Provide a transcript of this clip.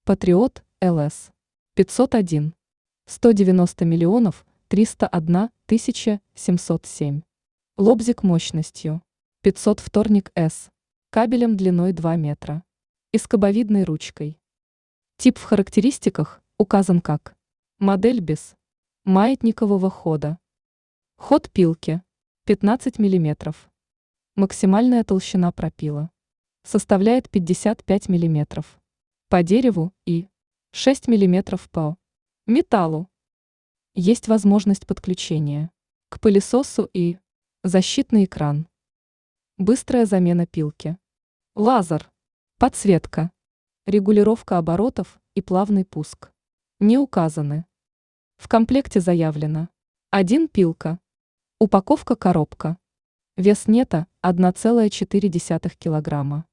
Патриот ЛС 501 190 миллионов 301 тысяча 707. Лобзик мощностью 500 вторник С. Кабелем длиной 2 метра. И скобовидной ручкой. Тип в характеристиках указан как модель без маятникового хода. Ход пилки 15 мм. Максимальная толщина пропила составляет 55 мм. По дереву и 6 мм по металлу. Есть возможность подключения к пылесосу и защитный экран. Быстрая замена пилки. Лазер. Подсветка. Регулировка оборотов и плавный пуск. Не указаны. В комплекте заявлено 1 пилка. Упаковка коробка. Вес нета 1,4 килограмма.